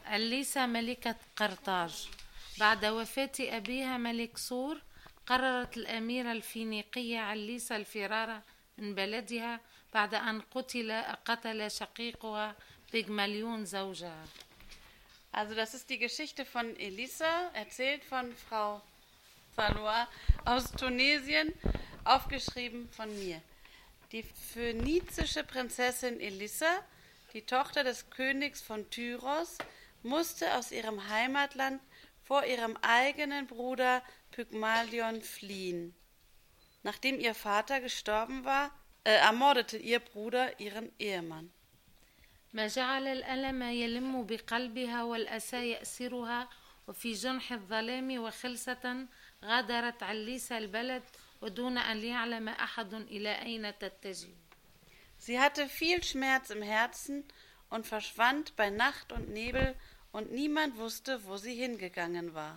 أليسا ملكة قرطاج. بعد وفاة أبيها ملك صور، قررت الأميرة الفينيقية عليسا الفرار من بلدها بعد أن قتل شقيقها بيغماليون زوجها. Also das ist die Geschichte von Elisa, erzählt von Frau Valois aus Tunesien, aufgeschrieben von mir. Die phönizische Prinzessin Elisa, die Tochter des Königs von Tyros, musste aus ihrem Heimatland vor ihrem eigenen Bruder Pygmalion fliehen. Nachdem ihr Vater gestorben war, ermordete ihr Bruder ihren Ehemann. ما جعل الألم يلم بقلبها والأسى يأسرها، وفي جنح الظلام وخلسة غادرت عليسا البلد ودون أن يعلم أحد إلى أين تتجه. Sie hatte viel Schmerz im Herzen und verschwand bei Nacht und Nebel, und niemand wusste, wo sie hingegangen war.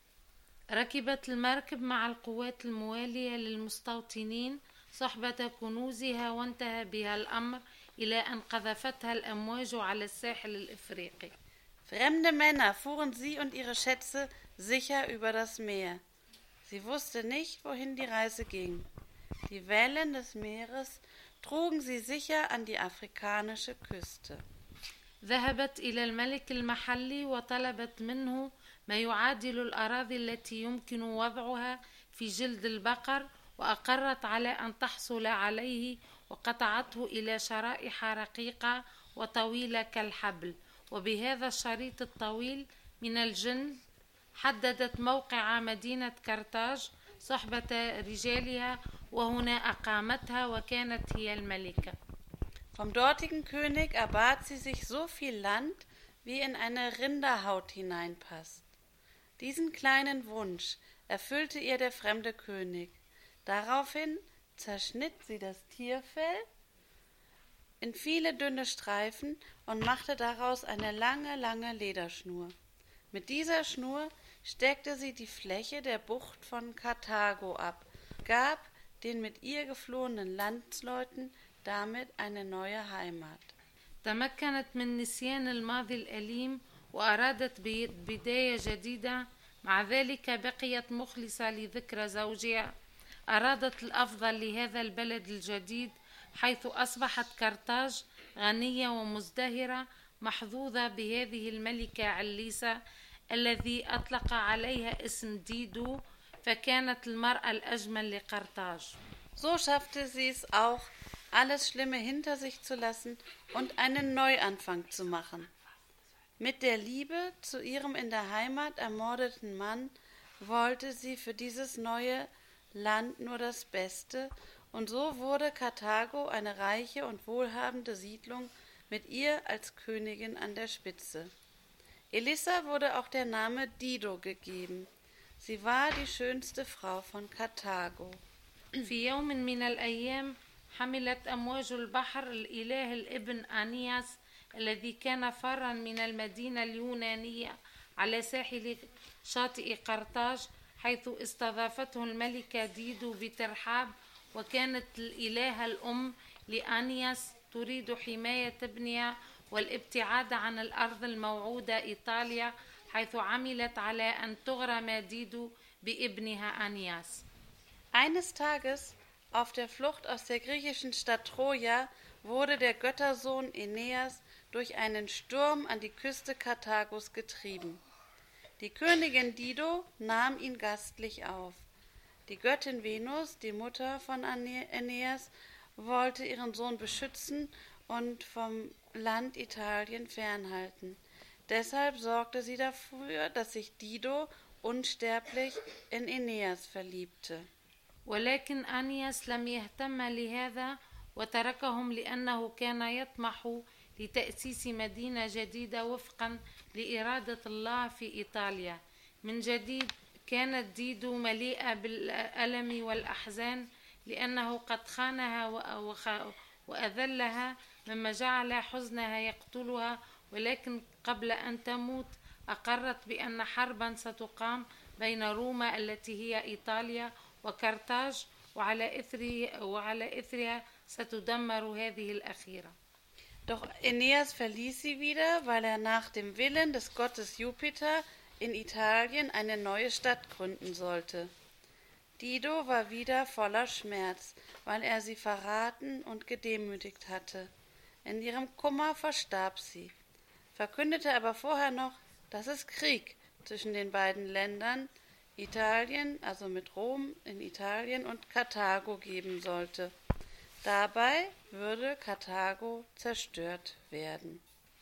ركبت المركب مع القوات الموالية للمستوطنين صحبة كنوزها، وانتهى بها الأمر إلى أن قذفتها الأمواج على الساحل الإفريقي. Fremde Männer fuhren sie und ihre Schätze sicher über das Meer. Sie wusste nicht, wohin die Reise ging. Die Wellen des Meeres trugen sie sicher an die afrikanische Küste. ذهبت إلى الملك المحلي وطلبت منه ما يعادل الأراضي التي يمكن وضعها في جلد البقر، وأقرت على أن تحصل عليه، وقطعته إلى شرائح رقيقة وطويلة كالحبل، وبهذا الشريط الطويل من الجلد حددت موقع مدينة قرطاج صحبة رجالها، وهنا أقامتها وكانت هي الملكة. Vom dortigen König erbat sie sich so viel Land, wie in eine Rinderhaut hineinpasst. Diesen kleinen Wunsch erfüllte ihr der fremde König. Daraufhin zerschnitt sie das Tierfell in viele dünne Streifen und machte daraus eine lange, lange Lederschnur. Mit dieser Schnur steckte sie die Fläche der Bucht von Karthago ab, gab den mit ihr geflohenen Landsleuten damit eine neue Heimat. تمكنت من نسيان الماضي الأليم وأرادت بداية جديدة، مع ذلك بقيت مخلصة لذكرى زوجها. أرادت الأفضل لهذا البلد الجديد، حيث أصبحت قرطاج غنية ومزدهرة، محظوظة بهذه الملكة عليسا الذي أطلق عليها اسم ديدو، فكانت المرأة الأجمل لقرطاج. So schaffte sie es auch, alles Schlimme hinter sich zu lassen und einen Neuanfang zu machen. Mit der Liebe zu ihrem in der Heimat ermordeten Mann wollte sie für dieses neue Land nur das Beste, und so wurde Karthago eine reiche und wohlhabende Siedlung mit ihr als Königin an der Spitze. Elisa wurde auch der Name Dido gegeben. Sie war die schönste Frau von Karthago. في يوم من الأيام حملت أمواج البحر الإله الابن آنياس الذي كان فرا من المدينة اليونانية على ساحل شاطئ قرطاج، حيث استضافته الملكة ديدو بترحاب، وكانت الإلهة الأم لآنياس تريد حماية ابنها والابتعاد عن الأرض الموعودة إيطاليا، حيث عملت على أن تغرم ديدو بابنها آنياس. Eines Tages, auf der Flucht aus der griechischen Stadt Troja, wurde der Göttersohn Aeneas durch einen Sturm an die Küste Karthagos getrieben. Die Königin Dido nahm ihn gastlich auf. Die Göttin Venus, die Mutter von Aeneas, wollte ihren Sohn beschützen und vom Land Italien fernhalten. Deshalb sorgte sie dafür, dass sich Dido unsterblich in Aeneas verliebte. ولكن آنياس لم يهتم لهذا وتركهم، لأنه كان يطمح لتأسيس مدينة جديدة وفقا لإرادة الله في إيطاليا. من جديد كانت ديدو مليئة بالألم والأحزان، لأنه قد خانها وأذلها، مما جعل حزنها يقتلها. ولكن قبل أن تموت أقرت بأن حربا ستقام بين روما التي هي إيطاليا وقرطاج، وعلى إثرها ستدمر هذه الأخيرة. Doch Aeneas verließ sie wieder, weil er nach dem Willen des Gottes Jupiter in Italien eine neue Stadt gründen sollte. Dido war wieder voller Schmerz, weil er sie verraten und gedemütigt hatte. In ihrem Kummer verstarb sie, verkündete aber vorher noch, dass es Krieg zwischen den beiden Ländern Italien, also mit Rom in Italien, und Karthago geben sollte. Dabei würde Karthago zerstört werden.